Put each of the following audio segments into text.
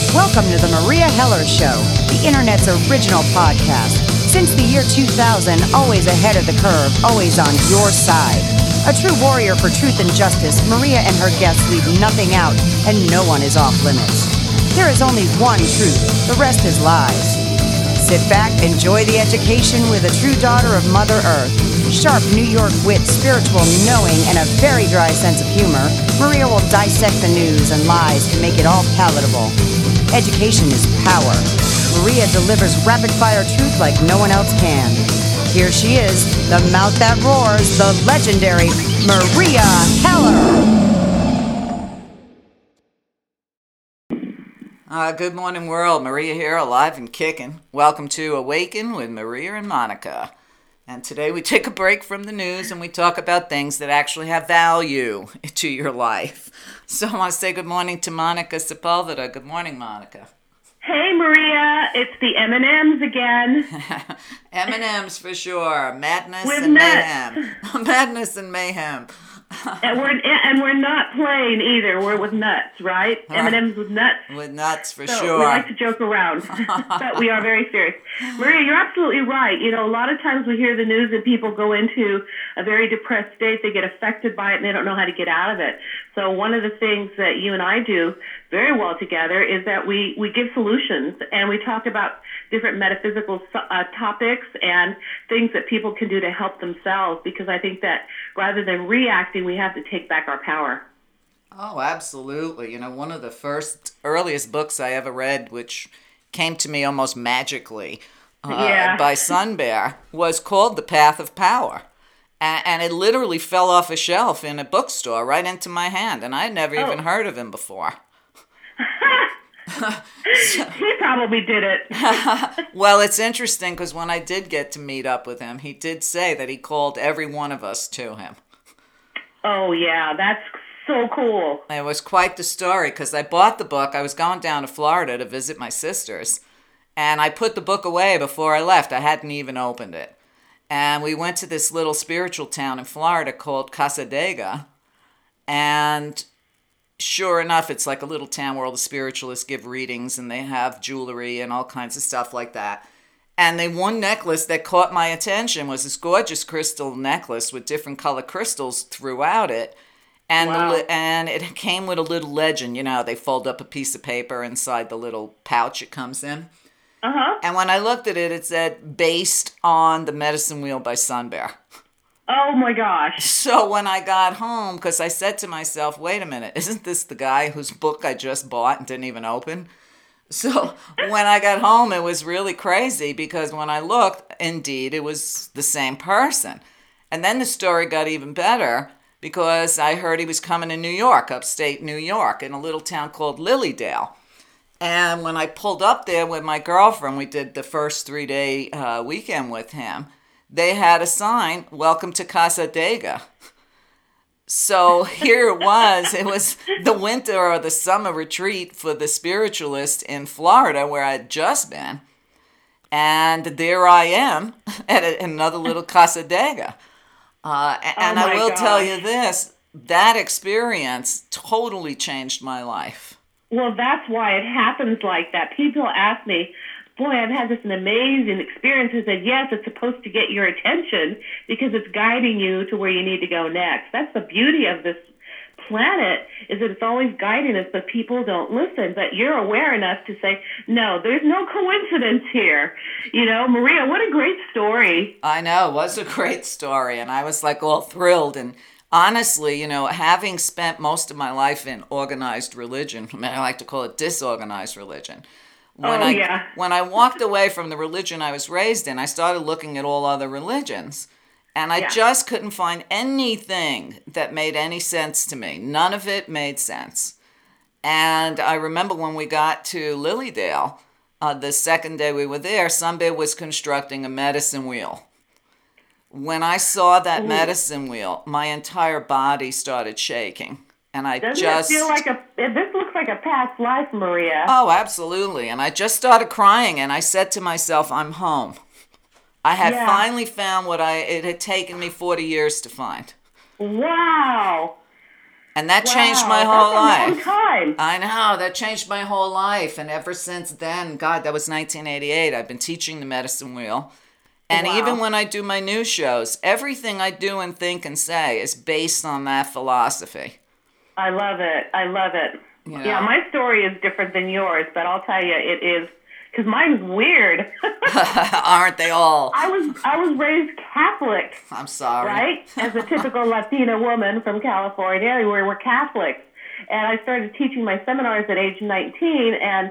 Welcome to the Maria Heller Show, the internet's original podcast. Since the year 2000, always ahead of the curve, always on your side. A true warrior for truth and justice, Maria and her guests leave nothing out, and no one is off limits. There is only one truth, the rest is lies. Sit back, enjoy the education with a true daughter of Mother Earth. Sharp New York wit, spiritual knowing, and a very dry sense of humor, Maria will dissect the news and lies to make it all palatable. Education is power. Maria delivers rapid-fire truth like no one else can. Here she is, the mouth that roars, the legendary Maria Heller. Good morning, world. Maria here, alive and kicking. Welcome to Awaken with Maria and Monica. And today we take a break from the news and we talk about things that actually have value to your life. So I want to say good morning to Monica Sepulveda. Good morning, Monica. Hey, Maria. It's the M&Ms again. M&Ms for sure. Madness with and nuts. mayhem. Madness and mayhem. And we're not plain either. We're with nuts, right? M&Ms with nuts. With nuts for so sure. We like to joke around, but we are very serious. Maria, you're absolutely right. You know, a lot of times we hear the news and people go into a very depressed state. They get affected by it and they don't know how to get out of it. So one of the things that you and I do very well together is that we give solutions and we talk about different metaphysical topics and things that people can do to help themselves, because I think that rather than reacting, we have to take back our power. Oh, absolutely. You know, one of the earliest books I ever read, which came to me almost magically by Sun Bear, was called The Path of Power. And it literally fell off a shelf in a bookstore right into my hand, and I had never even heard of him before. He probably did it. Well, it's interesting because when I did get to meet up with him, he did say that he called every one of us to him. Oh, yeah, that's so cool. It was quite the story because I bought the book. I was going down to Florida to visit my sisters, and I put the book away before I left. I hadn't even opened it. And we went to this little spiritual town in Florida called Cassadaga, and sure enough, it's like a little town where all the spiritualists give readings and they have jewelry and all kinds of stuff like that. And the one necklace that caught my attention was this gorgeous crystal necklace with different color crystals throughout it. And, wow. And it came with a little legend. You know, they fold up a piece of paper inside the little pouch it comes in. Uh-huh. And when I looked at it, it said, based on The Medicine Wheel by Sun Bear. Oh, my gosh. So when I got home, because I said to myself, wait a minute, isn't this the guy whose book I just bought and didn't even open? So when I got home, it was really crazy because when I looked, indeed, it was the same person. And then the story got even better because I heard he was coming to New York, upstate New York, in a little town called Lilydale. And when I pulled up there with my girlfriend, we did the first 3-day weekend with him. They had a sign, welcome to Cassadaga. So here it was the winter or the summer retreat for the spiritualist in Florida where I'd just been. And there I am at another little Cassadaga. And I will tell you this, that experience totally changed my life. Well, that's why it happens like that. People ask me, boy, I've had this amazing experience. I said, yes, it's supposed to get your attention because it's guiding you to where you need to go next. That's the beauty of this planet, is that it's always guiding us, but people don't listen. But you're aware enough to say, no, there's no coincidence here. You know, Maria, what a great story. I know, it was a great story, and I was like all thrilled. And honestly, you know, having spent most of my life in organized religion, I like to call it disorganized religion, when I walked away from the religion I was raised in, I started looking at all other religions. And I just couldn't find anything that made any sense to me. None of it made sense. And I remember when we got to Lilydale, the second day we were there, Sun Bear was constructing a medicine wheel. When I saw that medicine wheel, my entire body started shaking. And Doesn't it feel like this looks like a past life, Maria? Oh, absolutely. And I just started crying and I said to myself, I'm home. I had finally found what it had taken me 40 years to find. Wow. And that changed my Wow, whole that's a long life. time. I know, that changed my whole life. And ever since then, God, that was 1988, I've been teaching the medicine wheel. And Wow. even when I do my news shows, everything I do and think and say is based on that philosophy. I love it. I love it. You know? Yeah, my story is different than yours, but I'll tell you, it is, because mine's weird. Aren't they all? I was raised Catholic, I'm sorry. right? As a typical Latina woman from California, we're Catholics. And I started teaching my seminars at age 19, and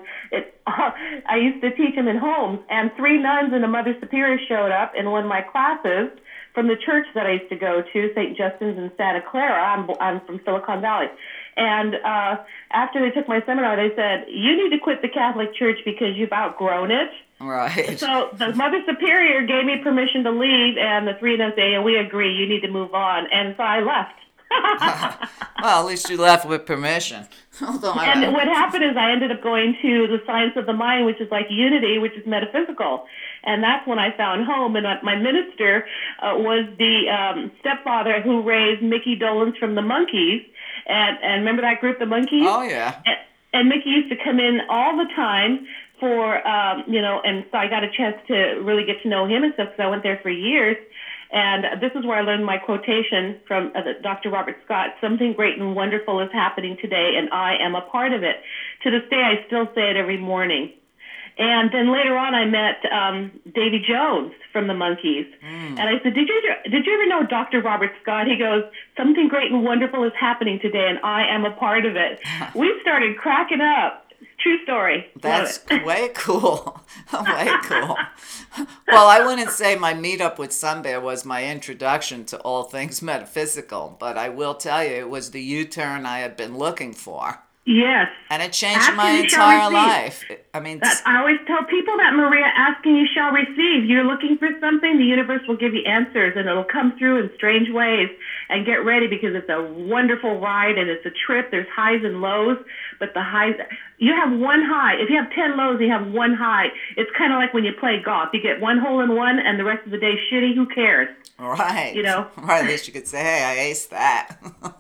I used to teach them in homes. And 3 nuns and a Mother Superior showed up in one of my classes from the church that I used to go to, St. Justin's in Santa Clara. I'm from Silicon Valley. And after they took my seminar, they said, you need to quit the Catholic Church because you've outgrown it. Right. So the Mother Superior gave me permission to leave, and the 3 nuns say, we agree, you need to move on. And so I left. Well, at least you left with permission. And what happened is I ended up going to the science of the mind, which is like unity, which is metaphysical. And that's when I found home. And my minister was the stepfather who raised Mickey Dolenz from the Monkees. And remember that group, the Monkees? Oh, yeah. And Mickey used to come in all the time for, and so I got a chance to really get to know him and stuff because I went there for years. And this is where I learned my quotation from Dr. Robert Scott, something great and wonderful is happening today, and I am a part of it. To this day, I still say it every morning. And then later on, I met Davy Jones from the Monkees. And I said, did you ever know Dr. Robert Scott? He goes, something great and wonderful is happening today, and I am a part of it. We started cracking up. True story. That's way cool. Way cool. Well, I wouldn't say my meetup with Sun Bear was my introduction to all things metaphysical, but I will tell you it was the U-turn I had been looking for. Yes. And it changed Ask my and you shall entire receive. life. I mean, I always tell people that, Maria, ask and you shall receive. You're looking for something, the universe will give you answers, and it'll come through in strange ways. And get ready because it's a wonderful ride and it's a trip. There's highs and lows, but the highs, you have one high. If you have 10 lows, you have one high. It's kind of like when you play golf. You get one hole in one and the rest of the day shitty. Who cares? right. You know? Right, at least you could say, hey, I aced that.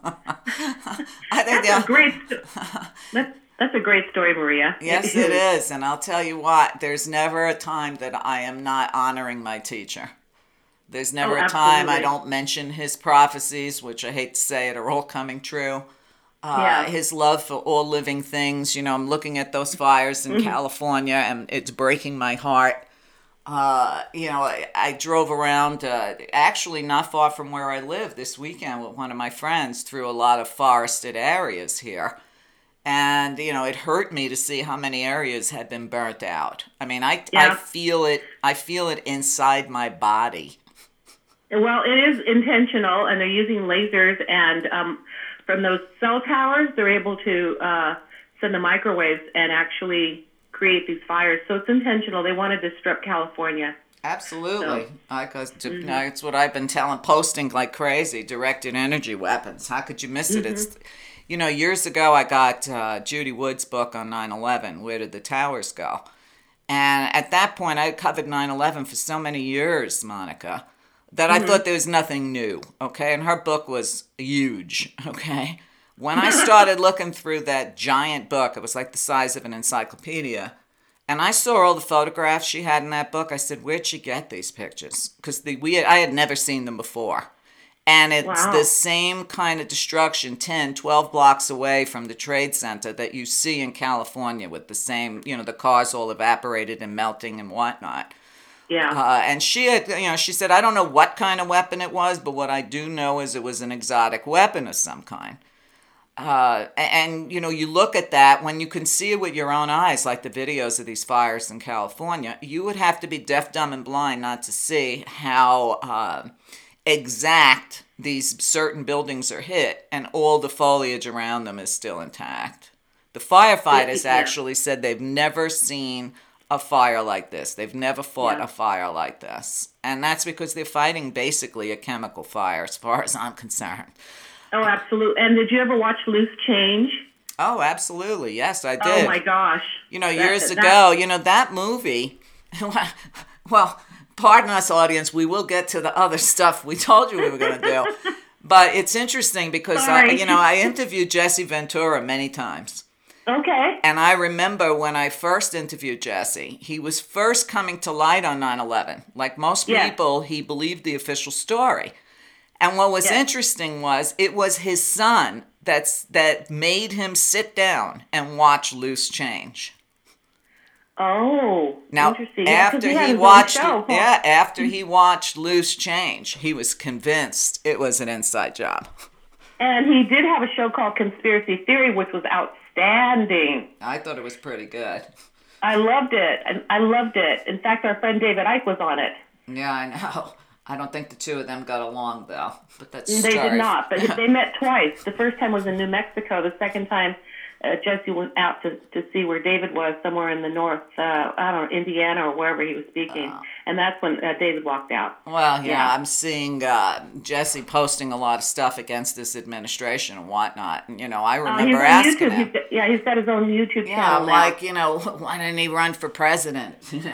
I think That's a great That's a great story, Maria. Yes, it is. And I'll tell you what, there's never a time that I am not honoring my teacher. There's never a time I don't mention his prophecies, which I hate to say it, are all coming true. His love for all living things. You know, I'm looking at those fires in California, and it's breaking my heart. I drove around, actually not far from where I live this weekend with one of my friends through a lot of forested areas here. And, it hurt me to see how many areas had been burnt out. I mean, I feel it. I feel it inside my body. Well, it is intentional, and they're using lasers, and from those cell towers, they're able to send the microwaves and actually create these fires. So it's intentional. They want to disrupt California. Absolutely. Because that's what I've been posting like crazy, directed energy weapons. How could you miss it? It's, years ago I got Judy Wood's book on 9/11, Where Did the Towers Go? And at that point, I covered 9/11 for so many years, Monica, that I thought there was nothing new, okay? And her book was huge, okay? When I started looking through that giant book, it was like the size of an encyclopedia, and I saw all the photographs she had in that book. I said, where'd she get these pictures? Because I had never seen them before. And it's the same kind of destruction 10, 12 blocks away from the Trade Center that you see in California with the same, the cars all evaporated and melting and whatnot. Yeah. And she had, she said, I don't know what kind of weapon it was, but what I do know is it was an exotic weapon of some kind. And you look at that, when you can see it with your own eyes, like the videos of these fires in California, you would have to be deaf, dumb, and blind not to see how exact these certain buildings are hit, and all the foliage around them is still intact. The firefighters actually said they've never seen a fire like this. They've never fought a fire like this. And that's because they're fighting basically a chemical fire, as far as I'm concerned. Oh, absolutely. And did you ever watch Loose Change? Oh, absolutely. Yes, I did. Oh, my gosh. Years ago, that movie, well, pardon us, audience, we will get to the other stuff we told you we were going to do. But it's interesting because, Sorry. I interviewed Jesse Ventura many times. Okay. And I remember when I first interviewed Jesse, he was first coming to light on 9/11. Like most Yes. people, he believed the official story. And what was Yes. interesting was it was his son that made him sit down and watch Loose Change. Oh, Now, interesting. Yeah, 'cause after had he his own watched, show, huh? after he watched Loose Change, he was convinced it was an inside job. And he did have a show called Conspiracy Theory, which was outstanding. I thought it was pretty good. I loved it. I loved it. In fact, our friend David Icke was on it. Yeah, I know. I don't think the two of them got along though, but that's They did not, but they met twice. The first time was in New Mexico. The second time, Jesse went out to see where David was, somewhere in the north, I don't know, Indiana or wherever he was speaking. And that's when David walked out. Well, yeah, I'm seeing Jesse posting a lot of stuff against this administration and whatnot. And, I remember asking him. He's got his own YouTube Yeah, channel I'm like, why didn't he run for president?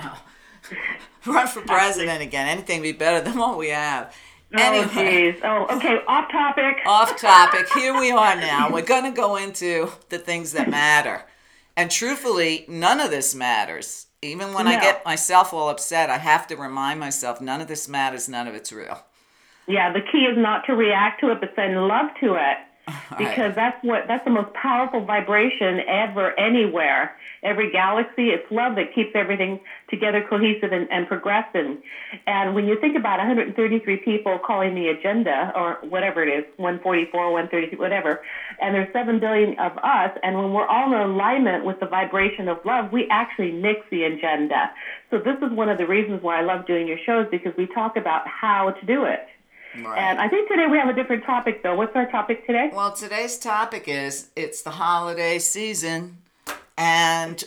Run for president again. Anything would be better than what we have. Anyway. Oh, geez. Oh, okay, off topic. Off topic. Here we are now. We're going to go into the things that matter. And truthfully, none of this matters. Even when I get myself all upset, I have to remind myself, none of this matters, none of it's real. Yeah, the key is not to react to it, but send love to it. Because that's the most powerful vibration ever, anywhere. Every galaxy, it's love that keeps everything together, cohesive and progressing. And when you think about 133 people calling the agenda, or whatever it is, 144, 133, whatever, and there's 7 billion of us, and when we're all in alignment with the vibration of love, we actually mix the agenda. So this is one of the reasons why I love doing your shows, because we talk about how to do it. Right. And I think today we have a different topic, though. What's our topic today? Well, today's topic is it's the holiday season, and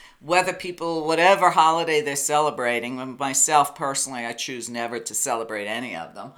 whatever holiday they're celebrating, myself personally, I choose never to celebrate any of them.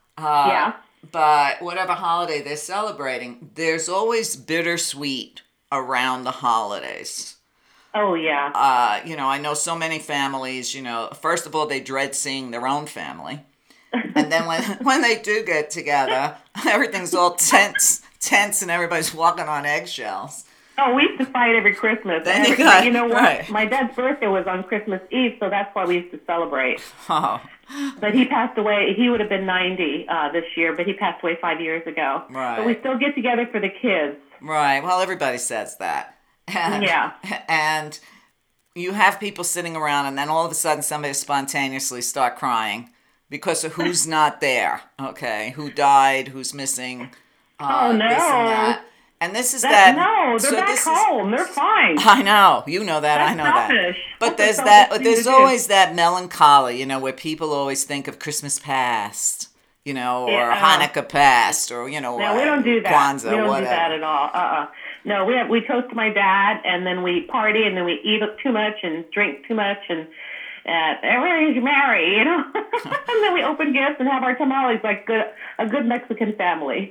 But whatever holiday they're celebrating, there's always bittersweet around the holidays. Oh, yeah. I know so many families, first of all, they dread seeing their own family. And then when they do get together, everything's all tense, and everybody's walking on eggshells. Oh, we used to fight every Christmas. Then you know what? Right. My dad's birthday was on Christmas Eve, so that's why we used to celebrate. Oh. But he passed away. He would have been 90 this year, but he passed away 5 years ago. Right. But we still get together for the kids. Right. Well, everybody says that. Yeah. And you have people sitting around, and then all of a sudden somebody spontaneously start crying. Because of who's not there, okay? Who died, who's missing, oh, no. this and that. And this is that. No, they're back home. They're fine. I know. You know that. That's I know selfish. that. But That's there's always that melancholy, where people always think of Christmas past, or Hanukkah past, or, No, we don't do that. Kwanzaa, we don't whatever. do that at all. No, we toast my dad, and then we party, and then we eat too much and drink too much, and everybody's merry, and then we open gifts and have our tamales like a good Mexican family.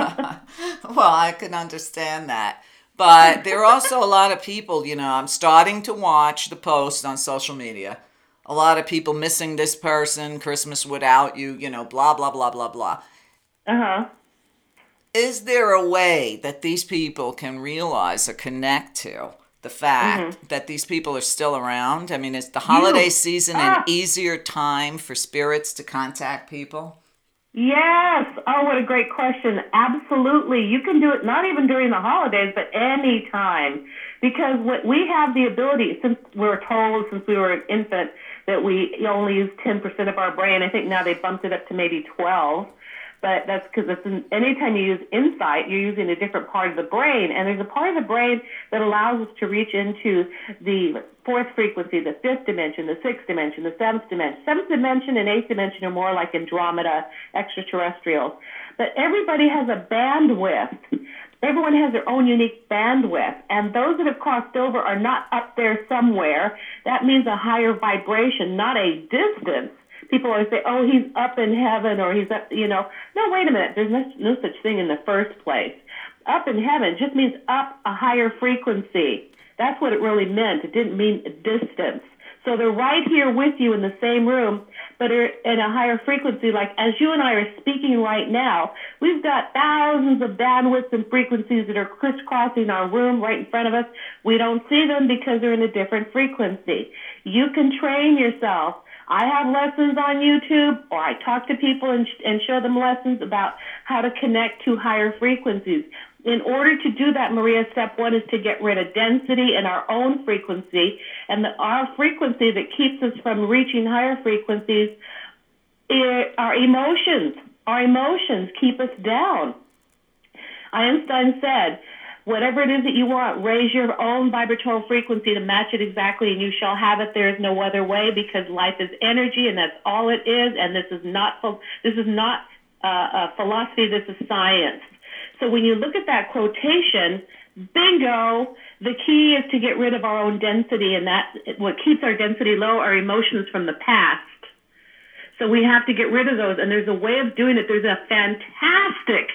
Well, I can understand that. But there are also a lot of people, I'm starting to watch the posts on social media. A lot of people missing this person, Christmas without you, blah, blah, blah, blah, blah. Uh-huh. Is there a way that these people can realize or connect to the fact that these people are still around? I mean, is the holiday season an easier time for spirits to contact people? Yes. Oh, what a great question. Absolutely. You can do it not even during the holidays, but any time. Because we have the ability, since we were told since we were an infant that we only use 10% of our brain. I think now they bumped it up to maybe 12. But that's because anytime you use insight, you're using a different part of the brain. And there's a part of the brain that allows us to reach into the fourth frequency, the fifth dimension, the sixth dimension, the seventh dimension. Seventh dimension and eighth dimension are more like Andromeda, extraterrestrials. But everybody has a bandwidth. Everyone has their own unique bandwidth. And those that have crossed over are not up there somewhere. That means a higher vibration, not a distance. People always say, oh, he's up in heaven, or he's up, No, wait a minute. There's no such thing in the first place. Up in heaven just means up a higher frequency. That's what it really meant. It didn't mean a distance. So they're right here with you in the same room, but but are in a higher frequency. Like as you and I are speaking right now, we've got thousands of bandwidths and frequencies that are crisscrossing our room right in front of us. We don't see them because they're in a different frequency. You can train yourself. I have lessons on YouTube, or I talk to people and show them lessons about how to connect to higher frequencies. In order to do that, Maria, step one is to get rid of density in our own frequency. And our frequency that keeps us from reaching higher frequencies are emotions. Our emotions keep us down. Einstein said, whatever it is that you want, raise your own vibratory frequency to match it exactly, and you shall have it. There is no other way, because life is energy, and that's all it is. And this is not philosophy. This is science. So when you look at that quotation, bingo, the key is to get rid of our own density, and that what keeps our density low are emotions from the past. So we have to get rid of those, and there's a way of doing it. There's a fantastic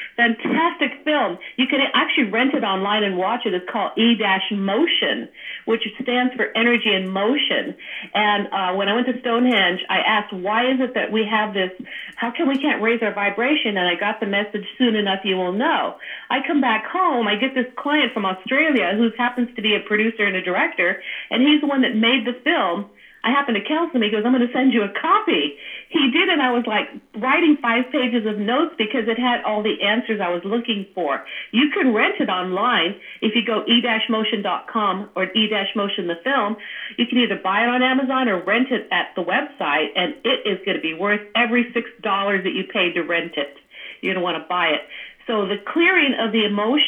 film. You can actually rent it online and watch it. It's called E-Motion, which stands for energy in motion. And when I went to Stonehenge, I asked, why is it that we have this? How come we can't raise our vibration? And I got the message, soon enough you will know. I come back home, I get this client from Australia who happens to be a producer and a director, and he's the one that made the film. I happened to counsel him. He goes, I'm going to send you a copy. He did, and I was like writing 5 pages of notes because it had all the answers I was looking for. You can rent it online. If you go e-motion.com or e-motion the film, you can either buy it on Amazon or rent it at the website, and it is going to be worth every $6 that you paid to rent it. You're going to want to buy it. So the clearing of the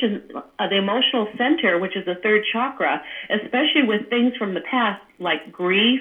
emotional center, which is the third chakra, especially with things from the past like grief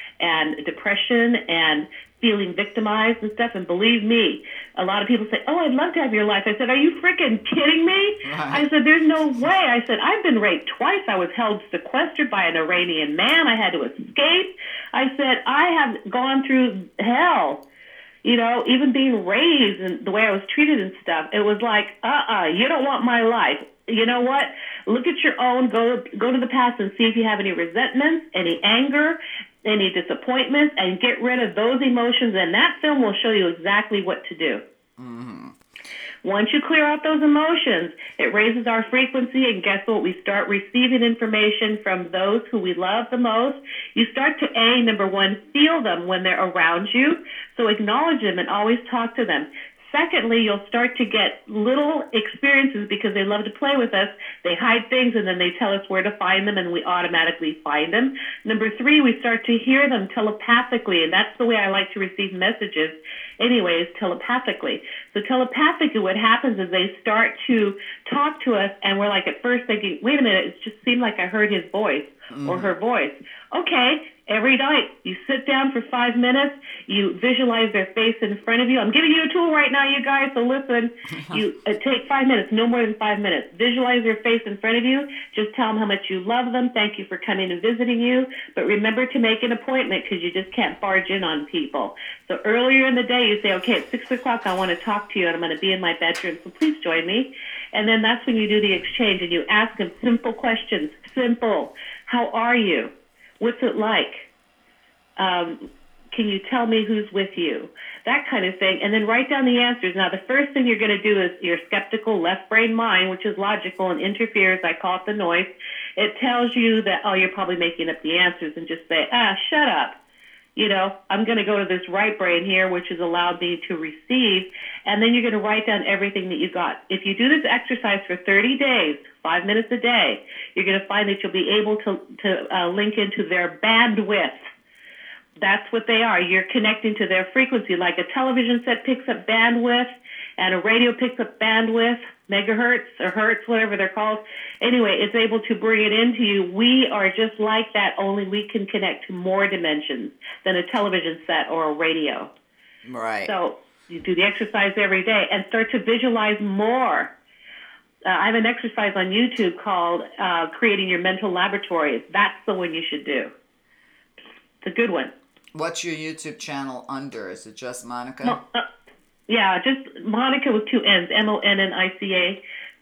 and depression and feeling victimized and stuff. And believe me, a lot of people say, oh, I'd love to have your life. I said, are you freaking kidding me? Right. I said, there's no way. I said, I've been raped twice. I was held sequestered by an Iranian man. I had to escape. I said, I have gone through hell. You know, even being raised and the way I was treated and stuff, it was like, you don't want my life. You know what? Look at your own, go to the past and see if you have any resentments, any anger, any disappointments, and get rid of those emotions. And that film will show you exactly what to do. Mm-hmm. Once you clear out those emotions, it raises our frequency, and guess what? We start receiving information from those who we love the most. You start to, number one, feel them when they're around you, so acknowledge them and always talk to them. Secondly, you'll start to get little experiences because they love to play with us. They hide things, and then they tell us where to find them, and we automatically find them. Number three, we start to hear them telepathically, and that's the way I like to receive messages anyways, telepathically. So telepathically, what happens is they start to talk to us, and we're like at first thinking, wait a minute, it just seemed like I heard his voice or her voice. Okay, every night you sit down for 5 minutes, you visualize their face in front of you. I'm giving you a tool right now, you guys, so listen. You take 5 minutes, no more than 5 minutes. Visualize their face in front of you. Just tell them how much you love them. Thank you for coming and visiting you. But remember to make an appointment, because you just can't barge in on people. So earlier in the day, you say, okay, at 6 o'clock, I want to talk to you, and I'm going to be in my bedroom, so please join me. And then that's when you do the exchange, and you ask them simple questions. Simple. How are you? What's it like? Can you tell me who's with you? That kind of thing. And then write down the answers. Now, the first thing you're going to do is your skeptical left brain mind, which is logical and interferes. I call it the noise. It tells you that, oh, you're probably making up the answers, and just say, shut up. You know, I'm going to go to this right brain here, which has allowed me to receive. And then you're going to write down everything that you got. If you do this exercise for 30 days, 5 minutes a day, you're going to find that you'll be able to link into their bandwidth. That's what they are. You're connecting to their frequency. Like a television set picks up bandwidth, and a radio picks up bandwidth, megahertz or hertz, whatever they're called. Anyway, it's able to bring it into you. We are just like that, only we can connect to more dimensions than a television set or a radio. Right. So you do the exercise every day and start to visualize more. I have an exercise on YouTube called Creating Your Mental Laboratory. That's the one you should do. It's a good one. What's your YouTube channel under? Is it just Monica? No, yeah, just Monica with 2 N's, Monica.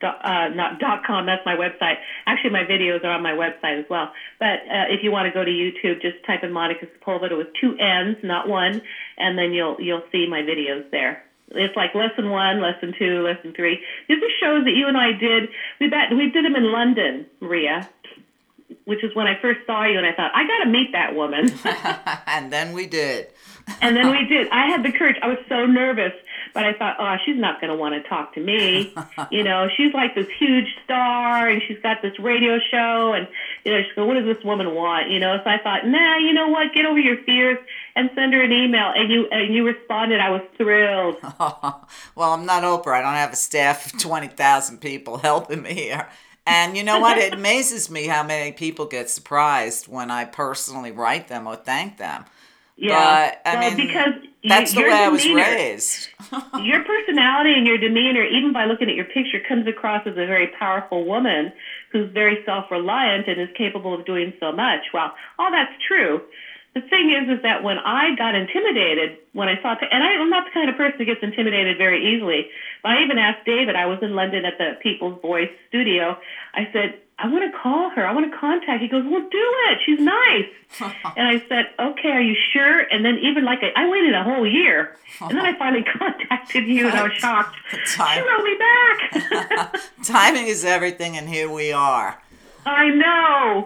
not .com, that's my website. Actually, my videos are on my website as well. But if you want to go to YouTube, just type in Monica Sepulveda with 2 N's, not one, and then you'll see my videos there. It's like lesson 1, lesson 2, lesson 3. These are shows that you and I did. We did them in London, Maria, which is when I first saw you, and I thought, I got to meet that woman. And then we did. And then we did. I had the courage. I was so nervous, but I thought, oh, she's not going to want to talk to me. You know, she's like this huge star, and she's got this radio show, and, you know, she's going, what does this woman want? You know, so I thought, nah, you know what? Get over your fears and send her an email. And you responded. I was thrilled. Well, I'm not Oprah. I don't have a staff of 20,000 people helping me here. And you know what? It amazes me how many people get surprised when I personally write them or thank them. Yeah, but, I mean, because that's the your way I was demeanor, raised. Your personality and your demeanor, even by looking at your picture, comes across as a very powerful woman who's very self-reliant and is capable of doing so much. Well, all that's true. The thing is that when I got intimidated, when I saw, and I'm not the kind of person who gets intimidated very easily, but I even asked David, I was in London at the People's Voice studio, I said, I want to call her. I want to contact. He goes, well, do it. She's nice. And I said, okay, are you sure? And then even I waited a whole year. And then I finally contacted you, and I was shocked. She wrote me back. Timing is everything, and here we are. I know.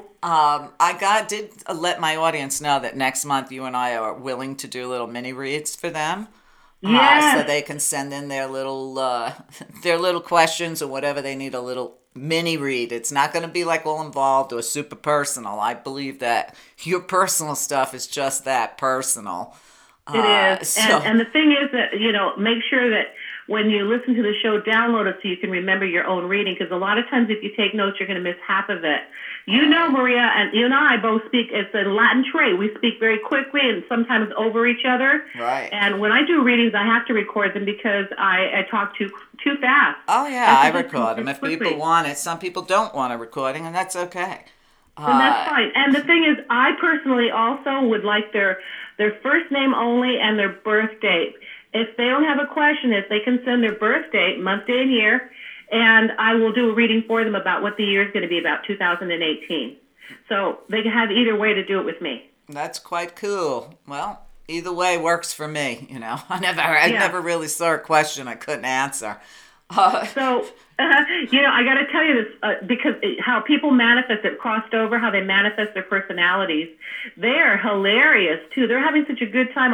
I did let my audience know that next month you and I are willing to do little mini reads for them. Yes. So they can send in their little questions or whatever they need, a little mini read. It's not going to be like all involved or super personal. I believe that your personal stuff is just that, personal. It is. And the thing is that, you know, make sure that when you listen to the show, download it so you can remember your own reading, because a lot of times if you take notes, you're going to miss half of it. You know, Maria, and you and I both speak, it's a Latin trait. We speak very quickly and sometimes over each other. Right. And when I do readings, I have to record them because I talk too fast. Oh, yeah, I record them if people want it. Some people don't want a recording, and that's okay. And that's fine. And the thing is, I personally also would like their first name only and their birth date. If they don't have a question, if they can send their birth date, month, day, and year, and I will do a reading for them about what the year is going to be, about 2018. So they can have either way to do it with me. That's quite cool. Well, either way works for me, you know. I never really saw a question I couldn't answer. So, you know, I got to tell you this, because how people manifest it crossed over, how they manifest their personalities. They're hilarious, too. They're having such a good time.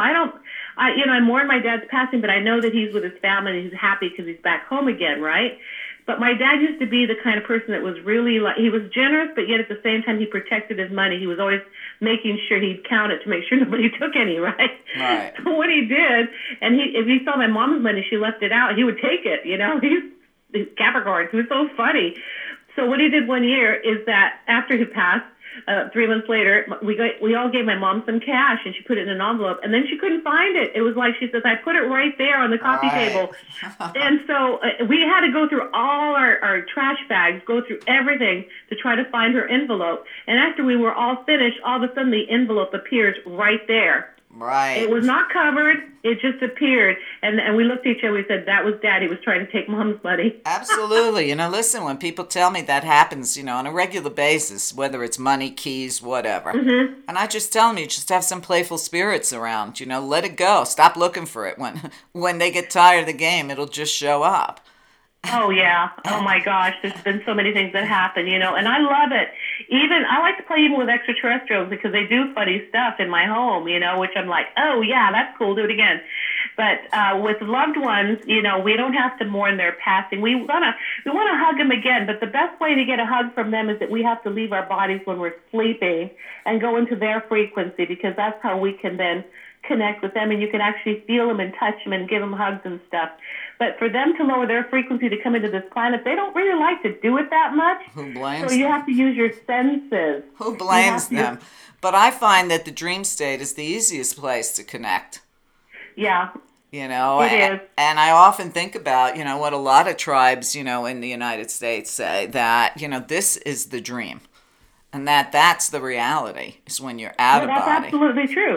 I mourn my dad's passing, but I know that he's with his family and he's happy because he's back home again, right? But my dad used to be the kind of person that was really, he was generous, but yet at the same time he protected his money. He was always making sure he'd count it to make sure nobody took any, right? Right. So what he did, and if he saw my mom's money, she left it out, he would take it, you know? He's Capricorn. He was so funny. So what he did one year is that after he passed, 3 months later, we all gave my mom some cash, and she put it in an envelope, and then she couldn't find it. It was like, she says, I put it right there on the coffee table. And so we had to go through all our trash bags, go through everything to try to find her envelope. And after we were all finished, all of a sudden the envelope appears right there. Right. It was not covered. It just appeared. And we looked at each other. We said, that was Daddy was trying to take Mom's money. Absolutely. You know, listen, when people tell me that happens, you know, on a regular basis, whether it's money, keys, whatever. Mm-hmm. And I just tell them, you just have some playful spirits around, you know, let it go. Stop looking for it. When they get tired of the game, it'll just show up. Oh, yeah. Oh, my gosh. There's been so many things that happen, you know, and I love it. I like to play even with extraterrestrials because they do funny stuff in my home, you know, which I'm like, oh, yeah, that's cool. Do it again. But with loved ones, you know, we don't have to mourn their passing. We want to hug them again, but the best way to get a hug from them is that we have to leave our bodies when we're sleeping and go into their frequency, because that's how we can then connect with them, and you can actually feel them and touch them and give them hugs and stuff. But for them to lower their frequency to come into this planet, they don't really like to do it that much. Who blames So you have to use your senses. Who blames them? But I find that the dream state is the easiest place to connect. Yeah. You know, it is. And I often think about, you know, what a lot of tribes, you know, in the United States say, that, you know, this is the dream. And that's the reality, is when you're out of body. That's absolutely true.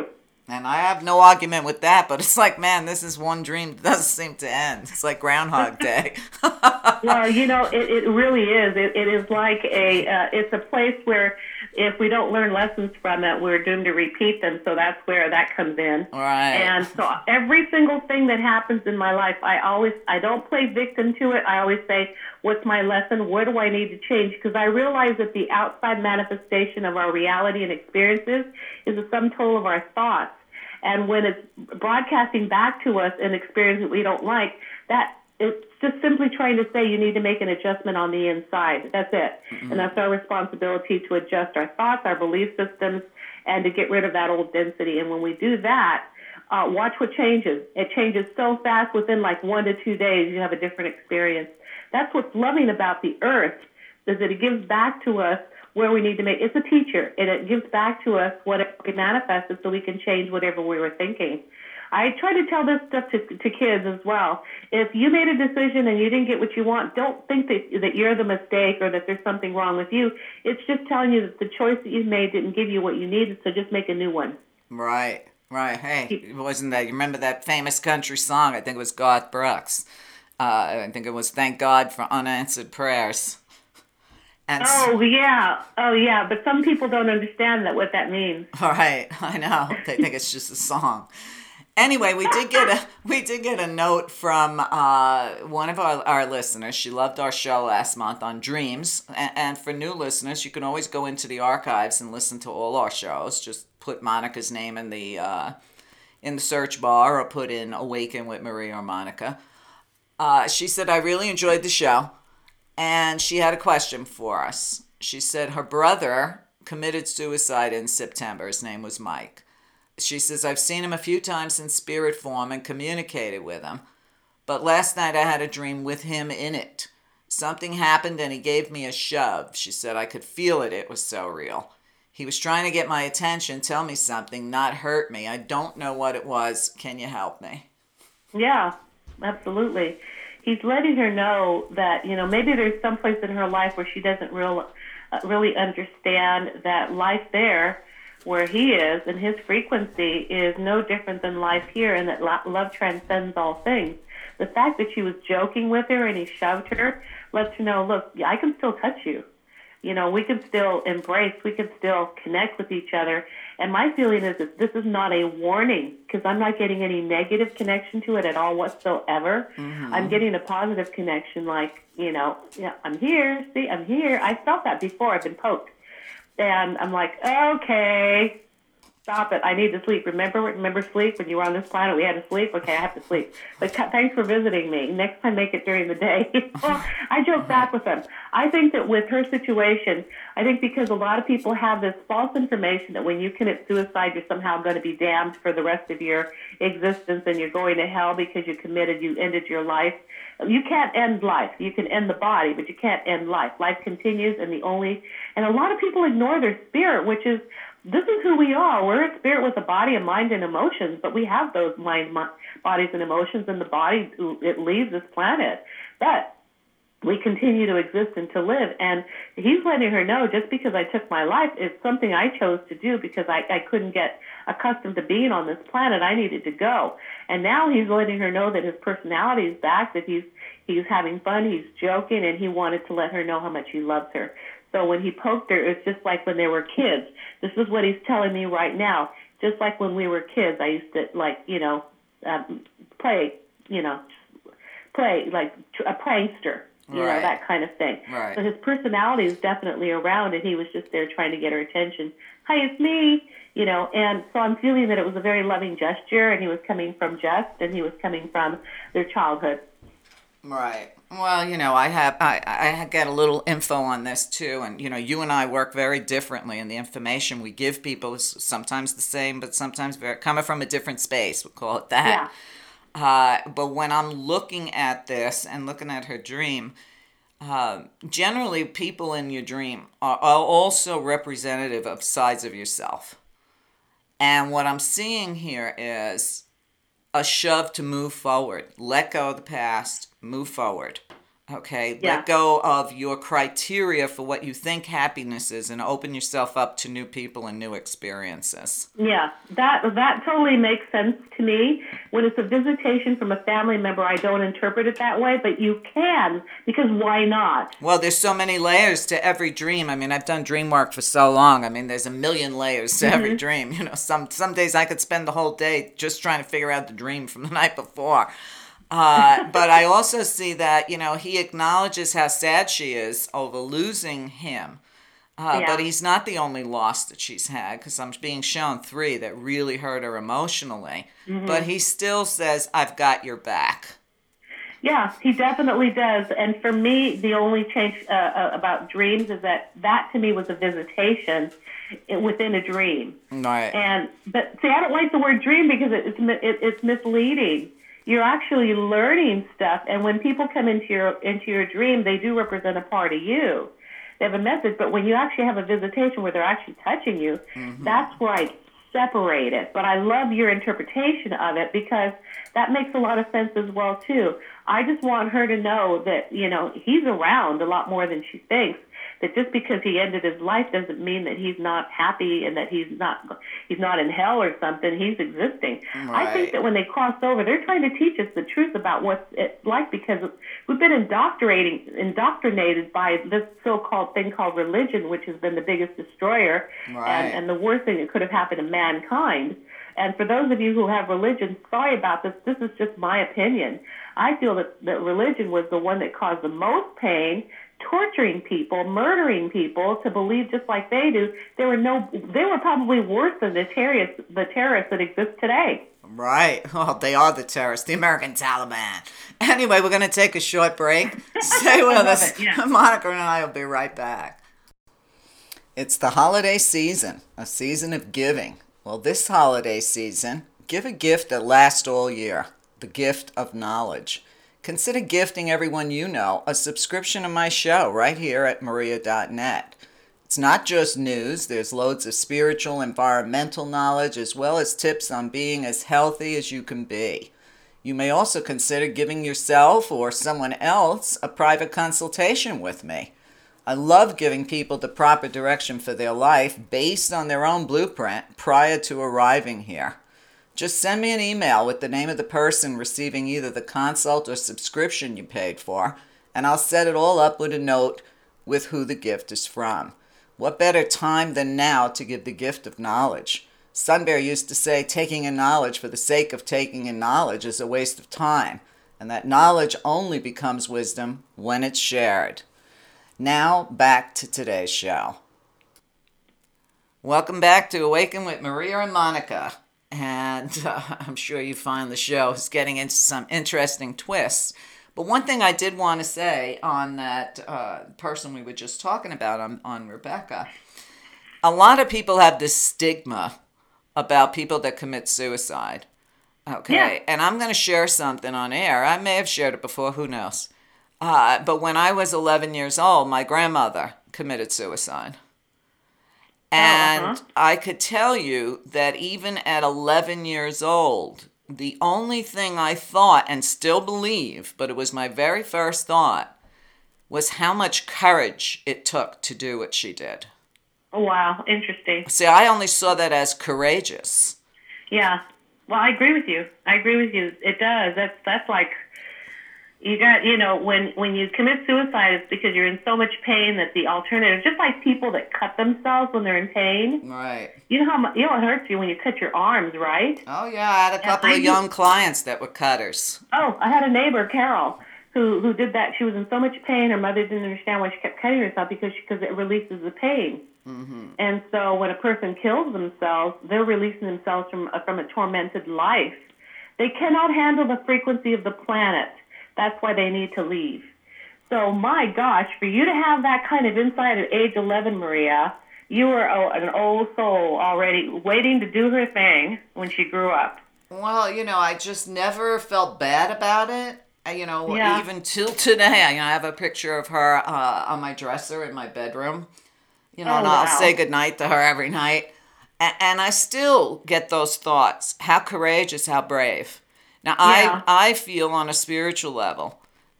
And I have no argument with that, but it's like, man, this is one dream that doesn't seem to end. It's like Groundhog Day. Well, it really is. It is like it's a place where if we don't learn lessons from it, we're doomed to repeat them. So that's where that comes in. Right. And so every single thing that happens in my life, I don't play victim to it. I always say, what's my lesson? Where do I need to change? Because I realize that the outside manifestation of our reality and experiences is the sum total of our thoughts. And when it's broadcasting back to us an experience that we don't like, that it's just simply trying to say you need to make an adjustment on the inside. That's it. Mm-hmm. And that's our responsibility to adjust our thoughts, our belief systems, and to get rid of that old density. And when we do that, watch what changes. It changes so fast. Within like 1 to 2 days, you have a different experience. That's what's loving about the earth, is that it gives back to us where we need to make. It's a teacher, and it gives back to us what it manifested so we can change whatever we were thinking. I try to tell this stuff to kids as well. If you made a decision and you didn't get what you want, don't think that you're the mistake or that there's something wrong with you. It's just telling you that the choice that you made didn't give you what you needed, so just make a new one. Right. Hey, wasn't that, you remember that famous country song? I think it was Garth Brooks. I think it was Thank God for Unanswered Prayers. Oh yeah, but some people don't understand what that means. All right, I know. They think it's just a song. Anyway, we did get a note from one of our listeners. She loved our show last month on dreams. And for new listeners, you can always go into the archives and listen to all our shows. Just put Monica's name in the search bar or put in Awaken with Maria or Monica. She said, I really enjoyed the show. And she had a question for us. She said her brother committed suicide in September. His name was Mike. She says, I've seen him a few times in spirit form and communicated with him. But last night I had a dream with him in it. Something happened and he gave me a shove. She said, I could feel it. It was so real. He was trying to get my attention, tell me something, not hurt me. I don't know what it was. Can you help me? Yeah, absolutely. He's letting her know that, maybe there's some place in her life where she doesn't really understand that life there where he is and his frequency is no different than life here, and that love transcends all things. The fact that she was joking with her and he shoved her lets her know, look, I can still touch you. We can still embrace, we can still connect with each other. And my feeling is that this is not a warning, because I'm not getting any negative connection to it at all whatsoever. Mm-hmm. I'm getting a positive connection, like, I'm here, see, I'm here. I felt that before. I've been poked. And I'm like, okay, stop it. I need to sleep. Remember sleep? When you were on this planet, we had to sleep? Okay, I have to sleep. But thanks for visiting me. Next time, make it during the day. I joke back with them. I think that with her situation, because a lot of people have this false information that when you commit suicide, you're somehow going to be damned for the rest of your existence and you're going to hell because you ended your life. You can't end life. You can end the body, but you can't end life. Life continues, and a lot of people ignore their spirit, which is, this is who we are. We're a spirit with a body, a mind, and emotions, but we have those bodies and emotions, and the body, it leaves this planet. But we continue to exist and to live. And he's letting her know, just because I took my life, it's something I chose to do because I couldn't get accustomed to being on this planet. I needed to go. And now he's letting her know that his personality is back, that he's having fun, he's joking, and he wanted to let her know how much he loves her. So when he poked her, it's just like when they were kids. This is what he's telling me right now. Just like when we were kids, I used to, play like a prankster. Right. That kind of thing. Right. So his personality is definitely around, and he was just there trying to get her attention. Hi, it's me. And so I'm feeling that it was a very loving gesture, and he was coming from Just, and he was coming from their childhood. Right. Well, I get a little info on this too, and you and I work very differently, and the information we give people is sometimes the same, but sometimes coming from a different space. We'll call it that. Yeah. But when I'm looking at this and looking at her dream, generally people in your dream are also representative of sides of yourself. And what I'm seeing here is a shove to move forward. Let go of the past, move forward. Okay, Yeah. let go of your criteria for what you think happiness is and open yourself up to new people and new experiences. Yeah, that totally makes sense to me. When it's a visitation from a family member, I don't interpret it that way, but you can, because why not? Well, there's so many layers to every dream. I mean, I've done dream work for so long. I mean, there's a million layers to every dream. You know, some days I could spend the whole day just trying to figure out the dream from the night before. But I also see that, you know, he acknowledges how sad she is over losing him. Yeah. But he's not the only loss that she's had, because I'm being shown 3 that really hurt her emotionally. But he still says, I've got your back. Yeah, he definitely does. And for me, the only change about dreams is that to me was a visitation within a dream. Right. But see, I don't like the word dream because it's misleading. You're actually learning stuff, and when people come into your dream, they do represent a part of you. They have a message, but when you actually have a visitation where they're actually touching you, that's where I separate it. But I love your interpretation of it because that makes a lot of sense as well too. I just want her to know that, you know, he's around a lot more than she thinks. That just because he ended his life doesn't mean that he's not happy and that he's not in hell or something. He's existing. Right. I think that when they cross over, they're trying to teach us the truth about what's it's like, because we've been indoctrinated by this so-called thing called religion, which has been the biggest destroyer and the worst thing that could have happened to mankind. And for those of you who have religion, sorry about this. This is just my opinion. I feel that religion was the one that caused the most pain, torturing people, murdering people to believe just like they do. They were probably worse than the terrorists that exist today. Right. Well, they are the terrorists, the American Taliban. Anyway, we're going to take a short break. Stay with us. Yeah. Monica and I will be right back. It's the holiday season, a season of giving. Well, this holiday season, give a gift that lasts all year, the gift of knowledge. Consider gifting everyone you know a subscription to my show right here at maria.net. It's not just news. There's loads of spiritual, environmental knowledge, as well as tips on being as healthy as you can be. You may also consider giving yourself or someone else a private consultation with me. I love giving people the proper direction for their life based on their own blueprint prior to arriving here. Just send me an email with the name of the person receiving either the consult or subscription you paid for, and I'll set it all up with a note with who the gift is from. What better time than now to give the gift of knowledge? Sunbear used to say taking in knowledge for the sake of taking in knowledge is a waste of time, and that knowledge only becomes wisdom when it's shared. Now, back to today's show. Welcome back to Awaken with Maria and Monica. And I'm sure you find the show is getting into some interesting twists. But one thing I did want to say on that person we were just talking about, on Rebecca, a lot of people have this stigma about people that commit suicide. Okay, Yeah. And I'm going to share something on air. I may have shared it before, who knows. But when I was 11 years old, my grandmother committed suicide. And I could tell you that even at 11 years old, the only thing I thought and still believe, but it was my very first thought, was how much courage it took to do what she did. Oh, wow. Interesting. See, I only saw that as courageous. Yeah. Well, I agree with you. It does. That's like, you got, you know, when you commit suicide, it's because you're in so much pain that the alternative, just like people that cut themselves when they're in pain. Right. You know how much, it hurts you when you cut your arms, right? Oh, yeah. I had a couple of young clients that were cutters. Oh, I had a neighbor, Carol, who did that. She was in so much pain. Her mother didn't understand why she kept cutting herself because it releases the pain. Mm-hmm. And so when a person kills themselves, they're releasing themselves from a tormented life. They cannot handle the frequency of the planet. That's why they need to leave. So, my gosh, for you to have that kind of insight at age 11, Maria, you were an old soul already waiting to do her thing when she grew up. Well, you know, I just never felt bad about it. You know, Yeah. Even till today, I have a picture of her on my dresser in my bedroom. You know, Oh, and I'll wow. say goodnight to her every night. And I still get those thoughts. How courageous, how brave. Now, Yeah. I feel on a spiritual level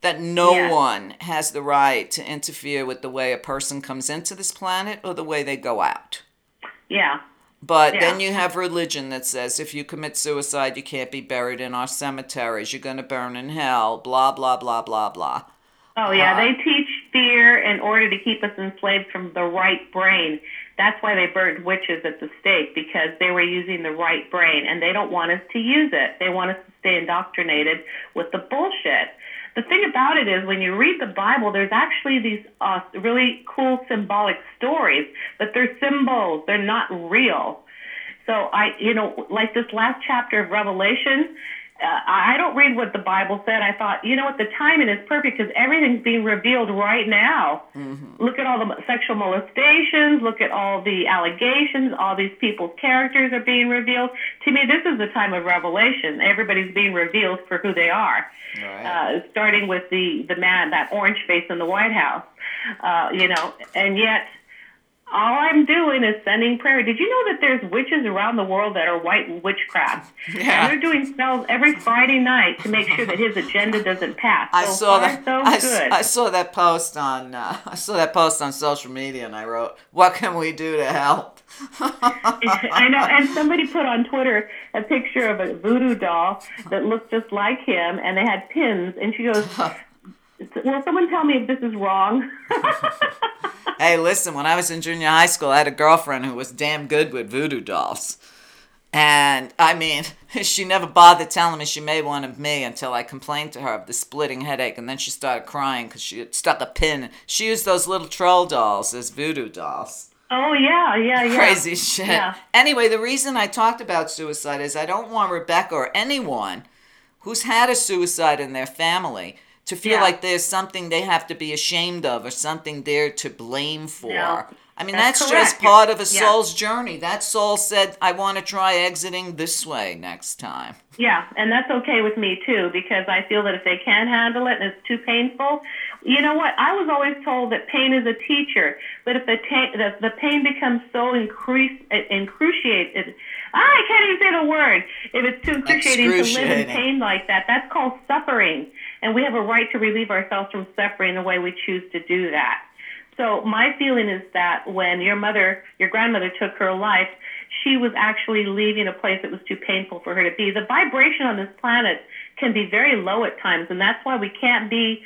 that no one has the right to interfere with the way a person comes into this planet or the way they go out. Yeah. But then you have religion that says if you commit suicide, you can't be buried in our cemeteries. You're going to burn in hell, blah, blah, blah, blah, blah. Oh, yeah. They teach fear in order to keep us enslaved from the right brain. That's why they burned witches at the stake, because they were using the right brain, and they don't want us to use it. They want us to stay indoctrinated with the bullshit. The thing about it is when you read the Bible, there's actually these really cool symbolic stories, but they're symbols. They're not real. So like this last chapter of Revelation, I don't read what the Bible said. I thought, what, the timing is perfect because everything's being revealed right now. Mm-hmm. Look at all the sexual molestations. Look at all the allegations. All these people's characters are being revealed. To me, this is the time of revelation. Everybody's being revealed for who they are. Right. Starting with the man, that orange face in the White House, and yet all I'm doing is sending prayer. Did you know that there's witches around the world that are white witchcraft? Yeah. And they're doing spells every Friday night to make sure that his agenda doesn't pass. I saw that post on social media, and I wrote, "What can we do to help?" I know, and somebody put on Twitter a picture of a voodoo doll that looked just like him, and they had pins, and she goes, "Will someone tell me if this is wrong?" Hey, listen, when I was in junior high school, I had a girlfriend who was damn good with voodoo dolls. And, I mean, she never bothered telling me she made one of me until I complained to her of the splitting headache. And then she started crying because she had stuck a pin. She used those little troll dolls as voodoo dolls. Oh, yeah. Crazy shit. Yeah. Anyway, the reason I talked about suicide is I don't want Rebecca or anyone who's had a suicide in their family to feel like there's something they have to be ashamed of or something they're to blame for. No, I mean, that's just part of a soul's journey. That soul said, I want to try exiting this way next time. Yeah, and that's okay with me, too, because I feel that if they can't handle it and it's too painful, you know what? I was always told that pain is a teacher, but if the pain becomes so excruciating, I can't even say the word. If it's too excruciating to live in pain like that, that's called suffering. And we have a right to relieve ourselves from suffering the way we choose to do that. So my feeling is that when your grandmother took her life, she was actually leaving a place that was too painful for her to be. The vibration on this planet can be very low at times, and that's why we can be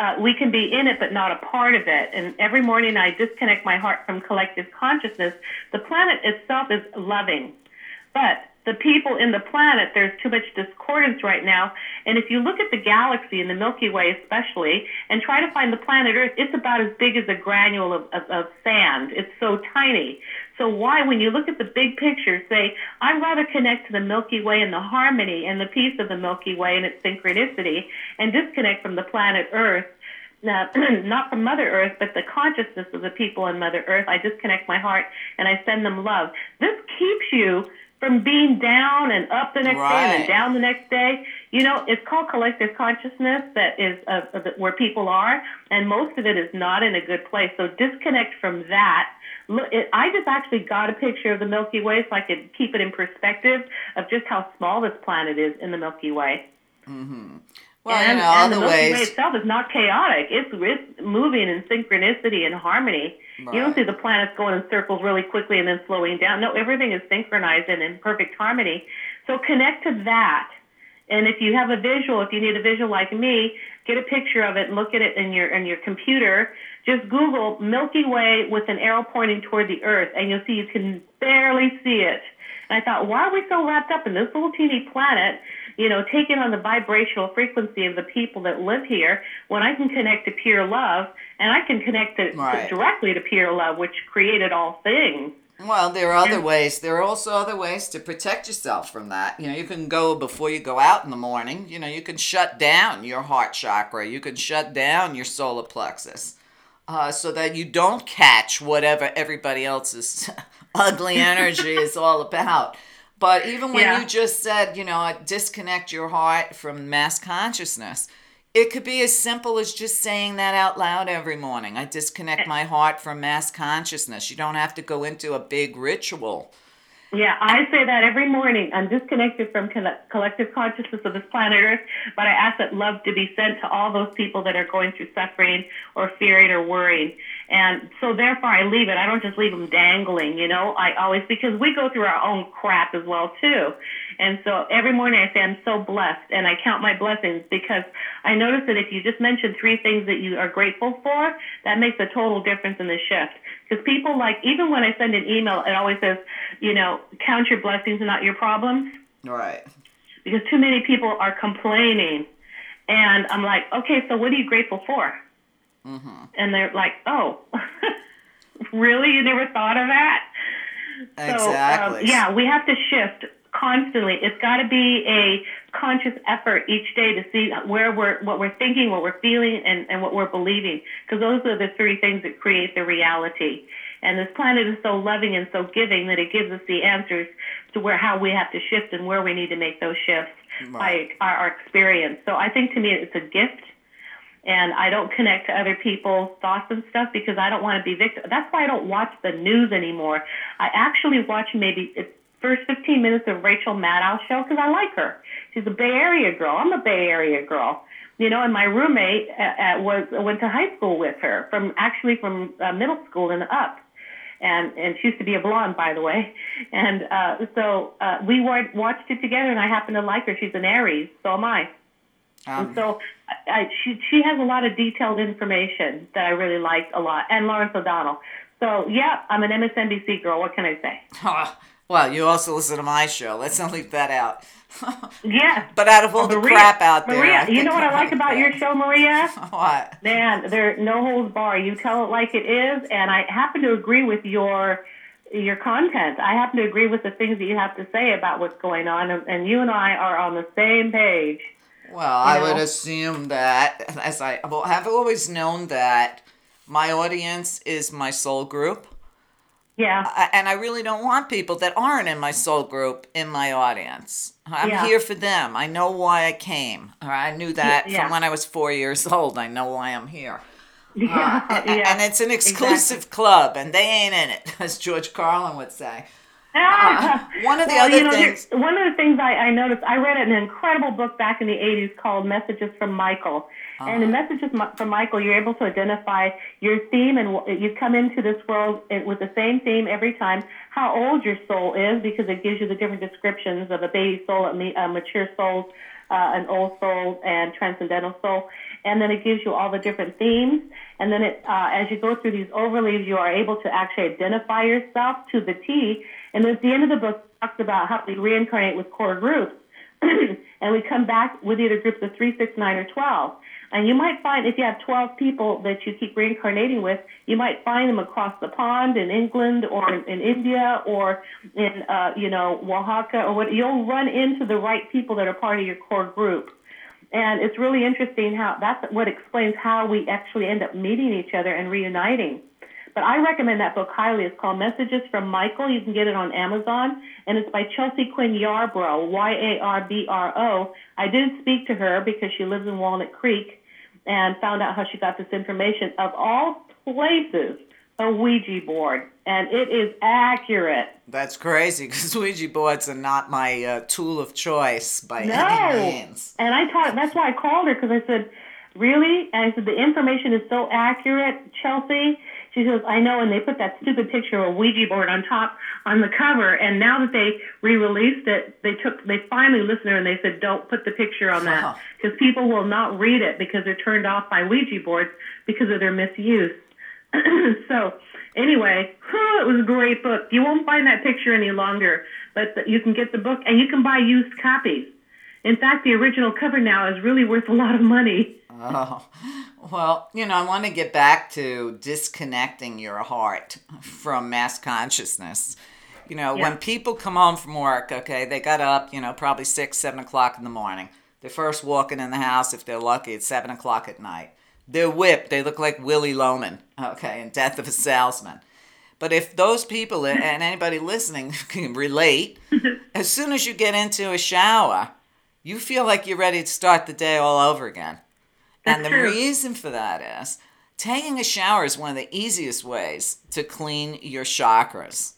in it but not a part of it. And every morning I disconnect my heart from collective consciousness. The planet itself is loving, but the people in the planet, there's too much discordance right now. And if you look at the galaxy and the Milky Way especially, and try to find the planet Earth, it's about as big as a granule of sand. It's so tiny. So why, when you look at the big picture, say, I'd rather connect to the Milky Way and the harmony and the peace of the Milky Way and its synchronicity, and disconnect from the planet Earth, not from Mother Earth, but the consciousness of the people on Mother Earth. I disconnect my heart and I send them love. This keeps you from being down and up the next day and then down the next day. It's called collective consciousness, that is where people are, and most of it is not in a good place. So disconnect from that. I just actually got a picture of the Milky Way so I could keep it in perspective of just how small this planet is in the Milky Way. Mm-hmm. Well, and the Milky Way itself is not chaotic. It's moving in synchronicity and harmony. Right. You don't see the planets going in circles really quickly and then slowing down. No, everything is synchronized and in perfect harmony. So connect to that. And if you have a visual, if you need a visual like me, get a picture of it and look at it in your computer. Just Google Milky Way with an arrow pointing toward the Earth, and you'll see you can barely see it. And I thought, why are we so wrapped up in this little teeny planet, taking on the vibrational frequency of the people that live here, when I can connect to pure love, and I can connect directly to pure love, which created all things. Well, there are other ways. There are also other ways to protect yourself from that. You can go before you go out in the morning. You can shut down your heart chakra. You can shut down your solar plexus so that you don't catch whatever everybody else's ugly energy is all about. But even when you just said, disconnect your heart from mass consciousness, it could be as simple as just saying that out loud every morning. I disconnect my heart from mass consciousness. You don't have to go into a big ritual. Yeah, I say that every morning. I'm disconnected from collective consciousness of this planet Earth, but I ask that love to be sent to all those people that are going through suffering or fearing or worrying. And so therefore I leave it. I don't just leave them dangling, I always, because we go through our own crap as well too. And so every morning I say I'm so blessed, and I count my blessings, because I notice that if you just mention 3 things that you are grateful for, that makes a total difference in the shift. Because people, like, even when I send an email, it always says, count your blessings and not your problems. Right. Because too many people are complaining. And I'm like, okay, so what are you grateful for? Mm-hmm. And they're like, oh, really? You never thought of that? Exactly. So, we have to shift constantly. It's got to be a conscious effort each day to see what we're thinking, what we're feeling, and what we're believing, because those are the 3 things that create the reality. And this planet is so loving and so giving that it gives us the answers to how we have to shift and where we need to make those shifts by our experience. So I think, to me, it's a gift. And I don't connect to other people's thoughts and stuff because I don't want to be victim. That's why I don't watch the news anymore. I actually watch maybe first 15 minutes of Rachel Maddow's show because I like her. She's a Bay Area girl. I'm a Bay Area girl. And my roommate went to high school with her from middle school and up. And she used to be a blonde, by the way. And so we watched it together, and I happen to like her. She's an Aries, so am I. And so she has a lot of detailed information that I really like a lot, and Lawrence O'Donnell. So, yeah, I'm an MSNBC girl. What can I say? Well, you also listen to my show. Let's not leave that out. Yeah. But out of all the crap out there... Maria, you know what I like about your show, Maria? What? Man, there no holds bar. You tell it like it is, and I happen to agree with your content. I happen to agree with the things that you have to say about what's going on, and you and I are on the same page. Well, I would assume that, as I have always known that my audience is my soul group. Yeah. And I really don't want people that aren't in my soul group in my audience. I'm here for them. I know why I came. I knew that from when I was 4 years old. I know why I'm here. And it's an exclusive club, and they ain't in it, as George Carlin would say. One of the other things I noticed, I read an incredible book back in the 80s called Messages from Michael. And in Messages from Michael, you're able to identify your theme, and you come into this world with the same theme every time, how old your soul is, because it gives you the different descriptions of a baby soul, a mature soul, an old soul, and transcendental soul. And then it gives you all the different themes. And then as you go through these overlays, you are able to actually identify yourself to the T. And at the end of the book, it talks about how we reincarnate with core groups. And we come back with either groups of 3, 6, 9, or 12. And you might find, if you have 12 people that you keep reincarnating with, you might find them across the pond in England or in India or in, Oaxaca or what. You'll run into the right people that are part of your core group. And it's really interesting how that's what explains how we actually end up meeting each other and reuniting. But I recommend that book highly. It's called Messages from Michael. You can get it on Amazon. And it's by Chelsea Quinn Yarbrough, Yarbro. I did speak to her because she lives in Walnut Creek and found out how she got this information. Of all places, a Ouija board. And it is accurate. That's crazy, because Ouija boards are not my tool of choice by any means. And that's why I called her, because I said, really? And I said, the information is so accurate, Chelsea. She says, I know, and they put that stupid picture of a Ouija board on the cover, and now that they re-released it, they finally listened to her, and they said, don't put the picture on that, because people will not read it because they're turned off by Ouija boards because of their misuse. So, anyway, it was a great book. You won't find that picture any longer, but you can get the book, and you can buy used copies. In fact, the original cover now is really worth a lot of money. Oh, well, I want to get back to disconnecting your heart from mass consciousness. When people come home from work, okay, they got up, probably 6, 7 o'clock in the morning. They're first walking in the house, if they're lucky, at 7 o'clock at night. They're whipped. They look like Willie Loman, okay, in Death of a Salesman. But if those people and anybody listening can relate, as soon as you get into a shower, you feel like you're ready to start the day all over again. And the reason for that is taking a shower is one of the easiest ways to clean your chakras.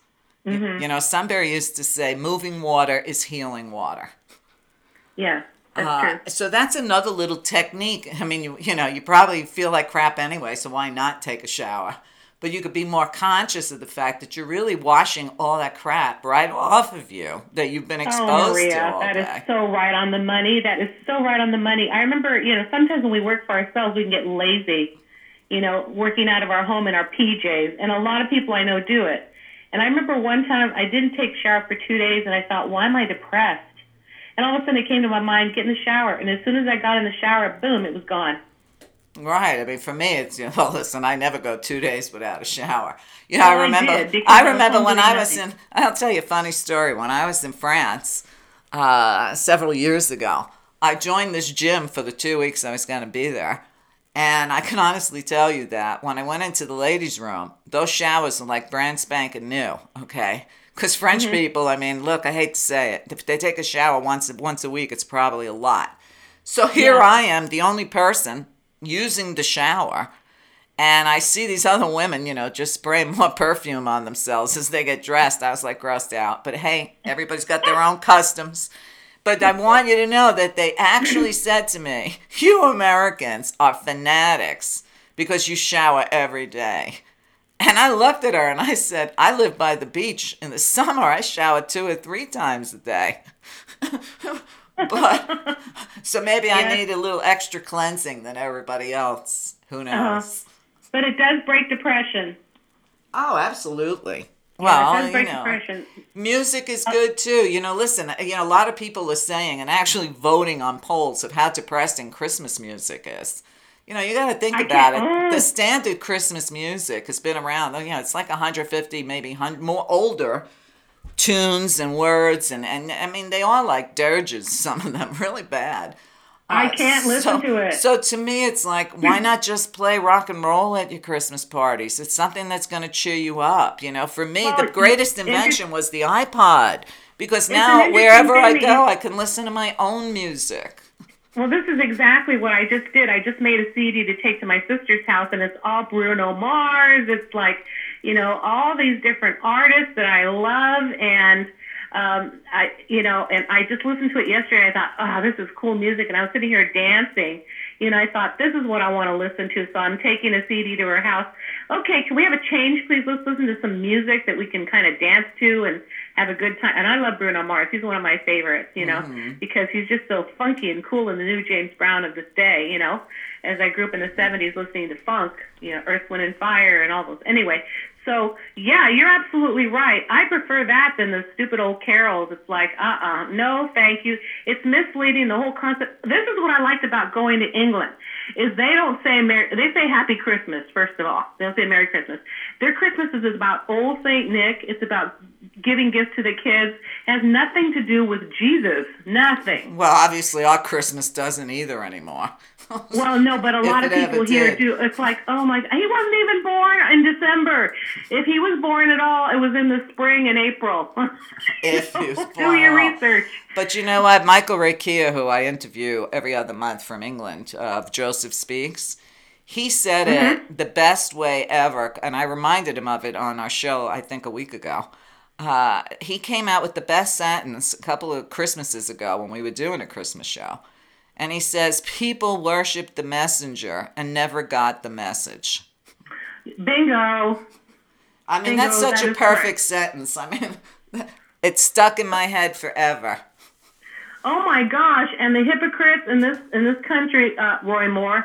Mm-hmm. You know, Sunbury used to say, moving water is healing water. Yeah, that's true. So that's another little technique. I mean, you know, you probably feel like crap anyway, so why not take a shower? But you could be more conscious of the fact that you're really washing all that crap right off of you that you've been exposed Maria, to all that day. is so right on the money. That is so right on the money. I remember, you know, sometimes when we work for ourselves, we can get lazy, you know, working out of our home in our PJs. And a lot of people I know do it. And I remember one time I didn't take a shower for 2 days, and I thought, why am I depressed? And all of a sudden it came to my mind, get in the shower. And as soon as I got in the shower, boom, it was gone. Right. I mean, for me, it's, you know, well, listen, I never go 2 days without a shower. You know, Well, I remember, I did, when I was in, I'll tell you a funny story. When I was in France several years ago, I joined this gym for the 2 weeks I was going to be there. And I can honestly tell you that when I went into the ladies' room, those showers are like brand spanking new, okay? Because French people, I mean, look, I hate to say it, if they take a shower once a week, it's probably a lot. So here I am, the only person using the shower, and I see these other women, you know, just spraying more perfume on themselves as they get dressed. I was like grossed out. But hey, everybody's got their own customs. But I want you to know that they actually said to me, you Americans are fanatics because you shower every day. And I looked at her and I said, I live by the beach. In the summer, I shower 2 or 3 times a day. But so maybe I need a little extra cleansing than everybody else. Who knows? But it does break depression. Oh, absolutely. Well, it does break depression. Music is good too. You know, listen, you know, a lot of people are saying and actually voting on polls of how depressing Christmas music is. You know, you got to think about it. The standard Christmas music has been around. You know, it's like 150, maybe 100 more older tunes and words, and I mean, they are like dirges. Some of them really bad. I can't listen to it. So to me, it's like, why not just play rock and roll at your Christmas parties? It's something that's going to cheer you up. You know, for me, the greatest invention was the iPod, because now wherever I go, I can listen to my own music. Well, this is exactly what I just did. I just made a CD to take to my sister's house, and it's all Bruno Mars. It's like, you know, all these different artists that I love, and I just listened to it yesterday. I thought, oh, this is cool music, and I was sitting here dancing. You know, I thought, this is what I want to listen to, so I'm taking a CD to her house. Okay, can we have a change, please? Let's listen to some music that we can kind of dance to and have a good time. And I love Bruno Mars. He's one of my favorites, you know, because he's just so funky and cool and the new James Brown of this day, you know. As I grew up in the 70s listening to funk, you know, Earth, Wind, and Fire and all those. Anyway, so, yeah, you're absolutely right. I prefer that than the stupid old carols. It's like, no, thank you. It's misleading, the whole concept. This is what I liked about going to England, is they don't say they say Happy Christmas, first of all. They don't say Merry Christmas. Their Christmas is about Old St. Nick. It's about giving gifts to the kids. It has nothing to do with Jesus. Nothing. Well, obviously, our Christmas doesn't either anymore. Well, no, but a lot of people here do. It's like, oh my, he wasn't even born in December. If he was born at all, it was in the spring and April. If he was born. Do your research. But you know what? Michael Rakia, who I interview every other month from England, of Joseph Speaks, he said it the best way ever, and I reminded him of it on our show, I think a week ago. He came out with the best sentence a couple of Christmases ago when we were doing a Christmas show. And he says, people worship the messenger and never got the message. Bingo. I mean, that's such a perfect sentence. I mean, it's stuck in my head forever. Oh my gosh! And the hypocrites in this country, Roy Moore,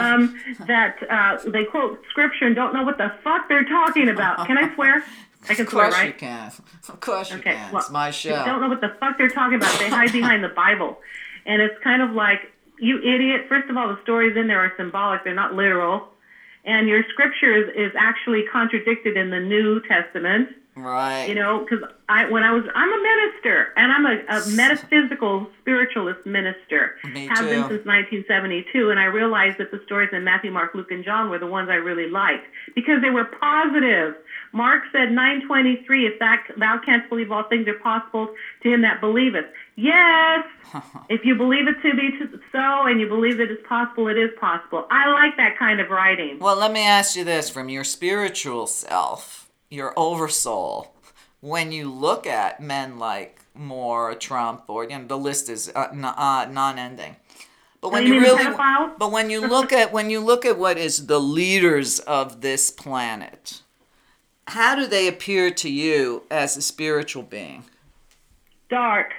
that they quote scripture and don't know what the fuck they're talking about. Can I swear? I can swear, right? Of course you can. Of course you can. It's my show. They don't know what the fuck they're talking about. They hide behind the Bible. And it's kind of like, you idiot. First of all, the stories in there are symbolic. They're not literal. And your scripture is actually contradicted in the New Testament. Right. You know, because I'm a minister, and I'm a metaphysical spiritualist minister. Me have too. been since 1972, and I realized that the stories in Matthew, Mark, Luke, and John were the ones I really liked because they were positive. Mark said 9:23, if thou canst believe all things are possible to him that believeth. Yes, if you believe it to be so and you believe that it's possible, it is possible. I like that kind of writing. Well, let me ask you this. From your spiritual self, your oversoul, when you look at men like Moore, Trump, or the list is non-ending. But when but when you look at what is the leaders of this planet, how do they appear to you as a spiritual being? Dark.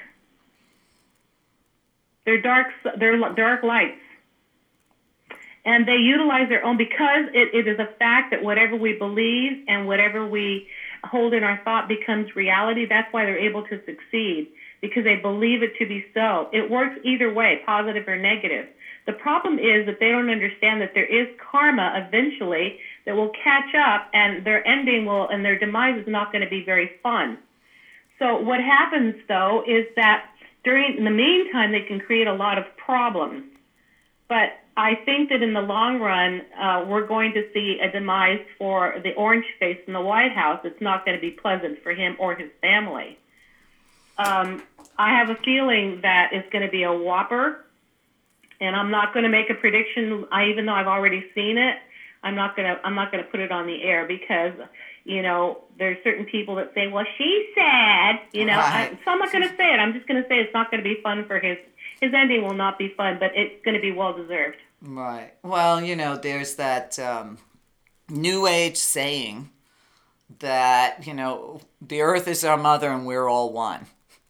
They're dark lights. And they utilize their own, because it is a fact that whatever we believe and whatever we hold in our thought becomes reality. That's why they're able to succeed, because they believe it to be so. It works either way, positive or negative. The problem is that they don't understand that there is karma eventually that will catch up, and their ending and their demise is not going to be very fun. So what happens, though, is that in the meantime, they can create a lot of problems. But I think that in the long run, we're going to see a demise for the orange face in the White House. It's not going to be pleasant for him or his family. I have a feeling that it's going to be a whopper, and I'm not going to make a prediction. Even though I've already seen it, I'm not going to put it on the air, because there's certain people that say, well, she said, Right. So I'm not going to say it. I'm just going to say it's not going to be fun for his ending will not be fun, but it's going to be well-deserved. Right. Well, there's that New Age saying that, the earth is our mother and we're all one.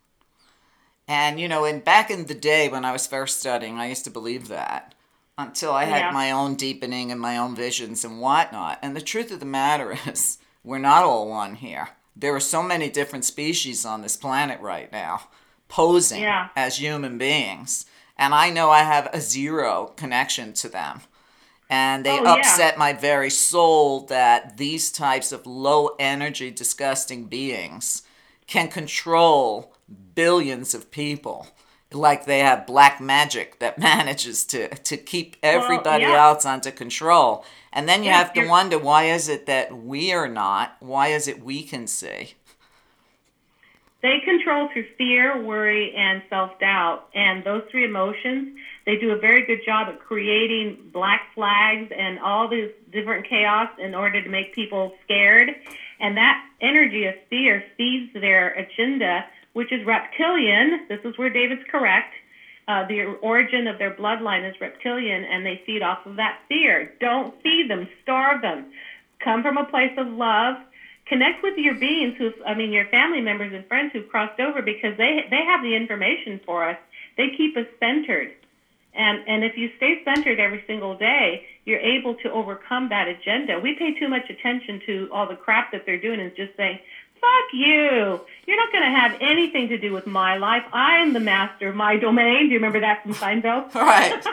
And, back in the day when I was first studying, I used to believe that until I had my own deepening and my own visions and whatnot. And the truth of the matter is, we're not all one here. There are so many different species on this planet right now posing as human beings. And I know I have a zero connection to them. And they upset my very soul that these types of low energy, disgusting beings can control billions of people. Like they have black magic that manages to keep everybody else under control. And then you have to wonder, why is it that we are not? Why is it we can see? They control through fear, worry, and self-doubt. And those three emotions, they do a very good job at creating black flags and all this different chaos in order to make people scared. And that energy of fear feeds their agenda, which is reptilian. This is where David's correct. The origin of their bloodline is reptilian, and they feed off of that fear. Don't feed them. Starve them. Come from a place of love. Connect with your beings, your family members and friends who've crossed over, because they have the information for us. They keep us centered. And if you stay centered every single day, you're able to overcome that agenda. We pay too much attention to all the crap that they're doing and just saying, fuck you. You're not going to have anything to do with my life. I'm the master of my domain. Do you remember that from Seinfeld? Right.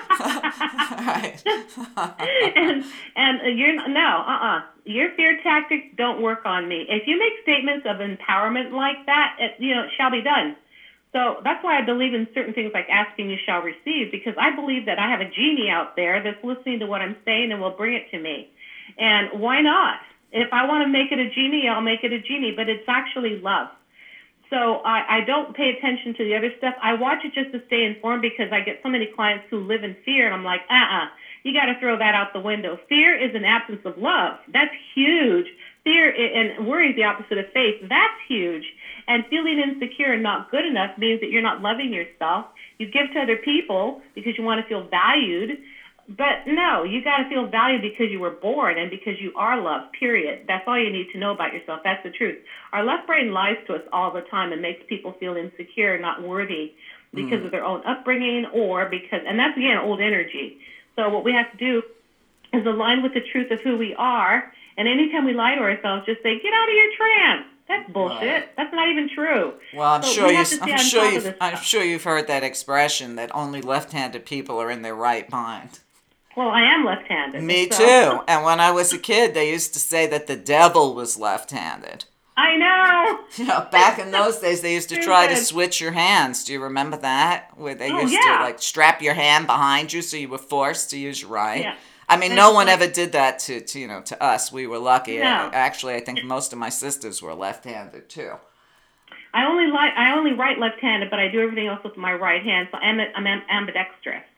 Right. and your fear tactics don't work on me. If you make statements of empowerment like that, it shall be done. So that's why I believe in certain things like asking you shall receive, because I believe that I have a genie out there that's listening to what I'm saying and will bring it to me. And why not? If I want to make it a genie, I'll make it a genie, but it's actually love. So I don't pay attention to the other stuff. I watch it just to stay informed, because I get so many clients who live in fear, and I'm like, you got to throw that out the window. Fear is an absence of love. That's huge. Fear and worry is the opposite of faith. That's huge. And feeling insecure and not good enough means that you're not loving yourself. You give to other people because you want to feel valued. But no, you got to feel valued because you were born and because you are loved, period. That's all you need to know about yourself. That's the truth. Our left brain lies to us all the time and makes people feel insecure, not worthy, because of their own upbringing and that's, again, old energy. So what we have to do is align with the truth of who we are. And anytime we lie to ourselves, just say, get out of your trance. That's bullshit. Right. That's not even true. Well, I'm sure you've heard that expression that only left-handed people are in their right mind. Well, I am left-handed. Me too. And when I was a kid, they used to say that the devil was left-handed. I know. Back in those days, they used to try to switch your hands. Do you remember that? Where they used to strap your hand behind you so you were forced to use your right. Yeah. I mean, no one ever did that to us. We were lucky. No. Actually, I think most of my sisters were left-handed too. I only write left-handed, but I do everything else with my right hand, so I'm ambidextrous.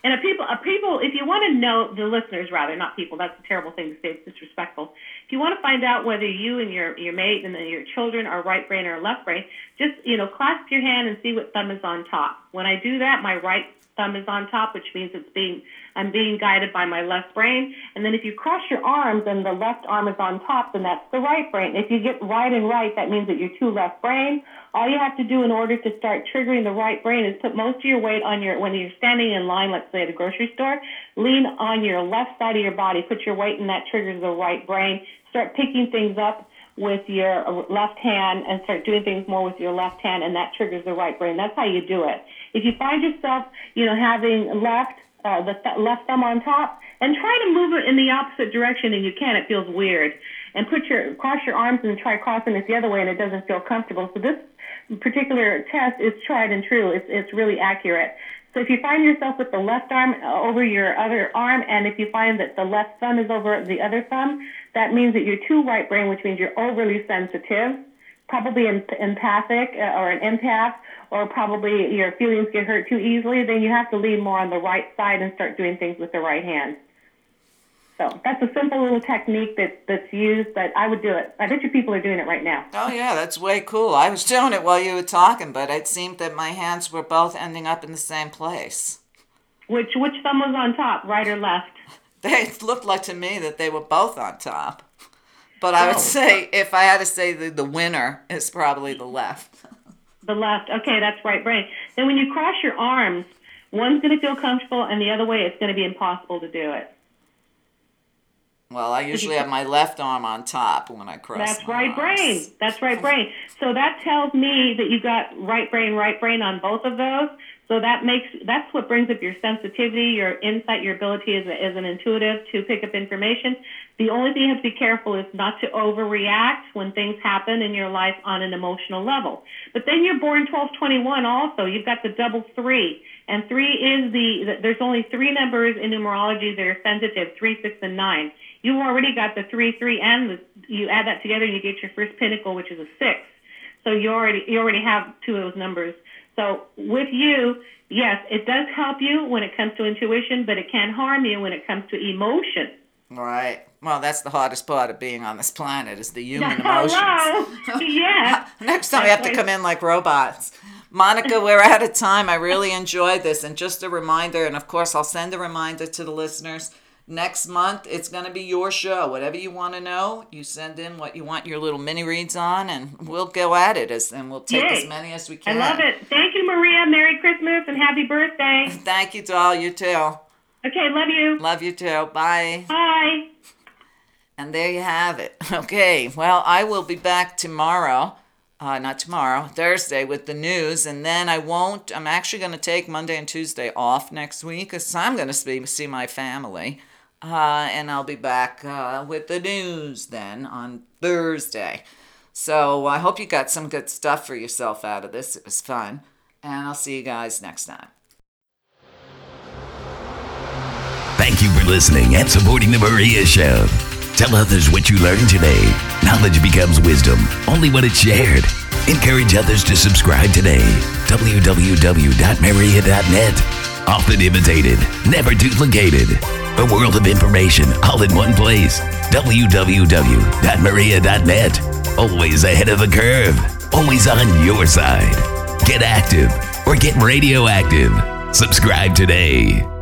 And people, if you want to know, the listeners rather, not people, that's a terrible thing to say, it's disrespectful. If you want to find out whether you and your mate and then your children are right brain or left brain, just, clasp your hand and see what thumb is on top. When I do that, my right thumb is on top, which means I'm being guided by my left brain. And then if you cross your arms and the left arm is on top, then that's the right brain. If you get right and right, that means that you're two left brain. All you have to do in order to start triggering the right brain is put most of your weight on when you're standing in line, let's say at a grocery store, lean on your left side of your body, put your weight in that triggers the right brain. Start picking things up with your left hand and start doing things more with your left hand, and that triggers the right brain. That's how you do it. If you find yourself, having the left thumb on top, and try to move it in the opposite direction, and you can, it feels weird. And cross your arms and try crossing it the other way, and it doesn't feel comfortable. So this particular test is tried and true. It's really accurate. So if you find yourself with the left arm over your other arm, and if you find that the left thumb is over the other thumb, that means that you're too right brain, which means you're overly sensitive, probably empathic or an empath, or probably your feelings get hurt too easily. Then you have to lean more on the right side and start doing things with the right hand. So that's a simple little technique that's used, but I would do it. I bet you people are doing it right now. Oh, yeah, that's way cool. I was doing it while you were talking, but it seemed that my hands were both ending up in the same place. Which thumb was on top, right or left? They looked like to me that they were both on top. But I would say, if I had to say the winner is probably the left. The left. Okay, that's right brain. Then when you cross your arms, one's going to feel comfortable, and the other way it's going to be impossible to do it. Well, I usually have my left arm on top when I cross That's right brain. That's right brain. So that tells me that you've got right brain on both of those. So that's what brings up your sensitivity, your insight, your ability as an intuitive to pick up information. The only thing you have to be careful is not to overreact when things happen in your life on an emotional level. But then you're born 1221 also. You've got the double 3. And 3 is there's only 3 numbers in numerology that are sensitive, 3, 6, and 9. You've already got the 3, 3, and you add that together and you get your first pinnacle, which is a 6. So you already have 2 of those numbers. So with you, yes, it does help you when it comes to intuition, but it can harm you when it comes to emotion. Right. Well, that's the hardest part of being on this planet is the human emotions. Hello. Yeah. Next time we have to come in like robots. Monica, we're out of time. I really enjoyed this. And just a reminder, and of course I'll send a reminder to the listeners, next month it's going to be your show. Whatever you want to know, you send in what you want your little mini reads on, and we'll go at it, and we'll take as many as we can. I love it. Thank you, Maria. Merry Christmas and happy birthday. Thank you, doll. You too. Okay, love you. Love you too. Bye. Bye. And there you have it. Okay, well, I will be back tomorrow. Thursday with the news, and then I'm actually going to take Monday and Tuesday off next week because I'm going to see my family, and I'll be back with the news then on Thursday. So I hope you got some good stuff for yourself out of this. It was fun, and I'll see you guys next time. Thank you for listening and supporting The Maria Show. Tell others what you learned today. Knowledge becomes wisdom only when it's shared. Encourage others to subscribe today. www.maria.net. Often imitated, never duplicated. A world of information all in one place. www.maria.net. Always ahead of the curve. Always on your side. Get active or get radioactive. Subscribe today.